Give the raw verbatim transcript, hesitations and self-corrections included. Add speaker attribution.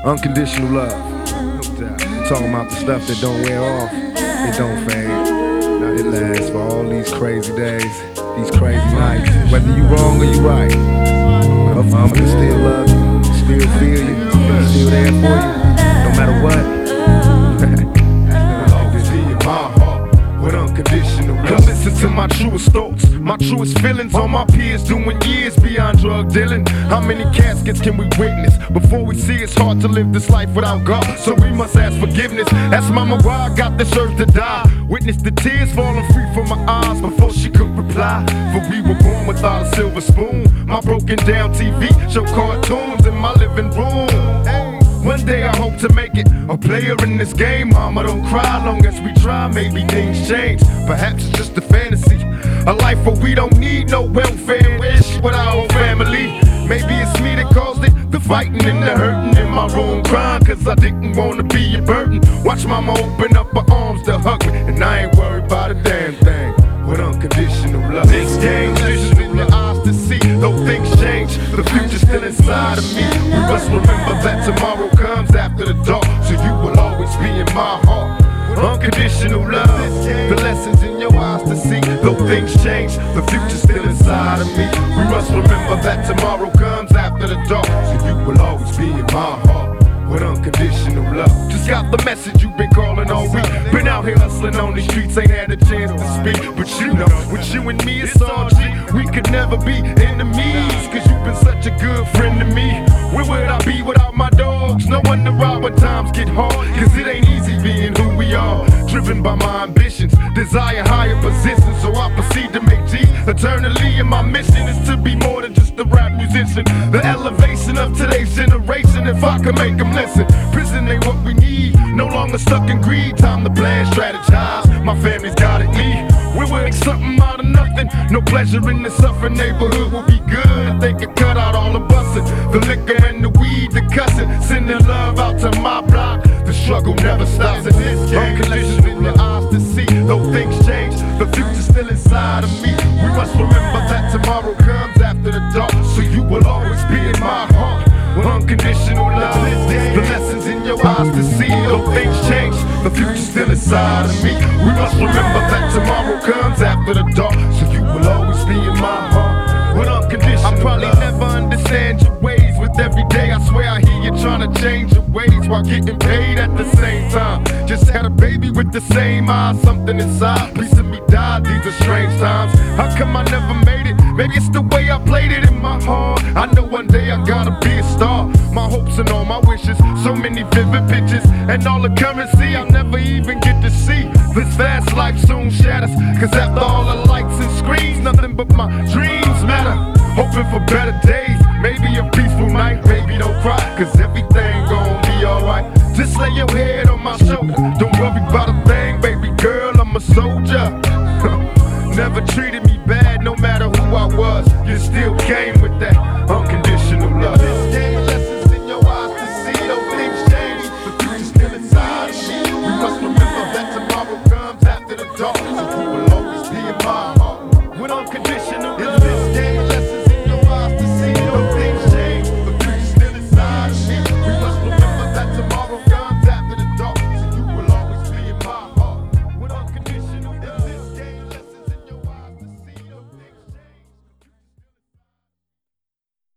Speaker 1: Unconditional love. No doubt. I'm talking about the stuff that don't wear off. It don't fade. It lasts for all these crazy days, these crazy nights. Whether you wrong or you right, I'm gonna still love you, still feel you, still there for you, no matter what. With unconditional love. Come listen to my truest thoughts, my truest feelings on my peers doing years beyond drug dealing. How many caskets can we witness before we see it's hard to live this life without God? So we must ask forgiveness. Ask mama why I got this urge to die. Witness the tears falling free from my eyes before she could reply. For we were born without a silver spoon. My broken down T V show cartoons in my living room. Hey. One day I hope to make it a player in this game. Mama, don't cry, long as we try, maybe things change. Perhaps it's just a fantasy, a life where we don't need no welfare. Wish with our whole family. Maybe it's me that caused it, the fighting and the hurting in my room, crying cause I didn't wanna be a burden. Watch mama open up her arms to hug me, and I ain't worried about a damn thing. With unconditional love. Things change, vision in your eyes to see. Though things change, the future's still inside of me. We must remember that tomorrow comes after the dark, so you will always be in my heart. Unconditional love, the lessons in your eyes to see. Though things change, the future's still inside of me. We must remember that tomorrow comes after the dark, so you will always be in my heart. With unconditional love. Just got the message you've been calling all week. Been out here hustling on the streets, ain't had a chance to speak. But you know, with you and me it's all G. We could never be enemies, cause you've been such a good friend to me. Where would I be without my dogs? No wonder why when times get hard, cause it ain't easy being who we are. Driven by my ambitions, desire higher positions, so I proceed to make G eternally. And my mission is to be more than just a rap musician. The elevation of today's generation, if I can make them listen. Prison ain't what we need, no longer stuck in greed. Time to plan, strategize, my family's got it me. We will make something out of nothing. No pleasure in the suffering neighborhood will be good if they could cut out all the busting, the liquor and the weed, the cussing. Sending love out to my block. The struggle never stops in this game. Unconditional in your eyes to see. Though things change, the future's still inside of me. We must remember that tomorrow comes after the dark, so you will always be in my heart. With unconditional love, the lessons in your eyes to see. Though things change, the future's still inside of me. We must remember that tomorrow comes after the dark, so you will always be in my heart. With unconditional I probably love. Never understand your ways. With every day I swear I hear you trying to change your ways while getting paid at the same time. Just had a baby with the same eyes, something inside. Piece of me died, these are strange times. How come I never made it? Maybe it's the way I played it in my heart. I know one day I gotta be a star. My hopes and all my wishes, so many vivid pictures, and all the currency I'll never even get to see. This fast life soon shatters, cause after all the lights and screens, nothing but my dreams matter. Hoping for better days, maybe a peaceful night. Baby don't cry, cause everything gon' be alright. Just lay your head on my shoulder, don't worry about a thing. Baby girl, I'm a soldier. Never treated me bad, no matter who I was. You still came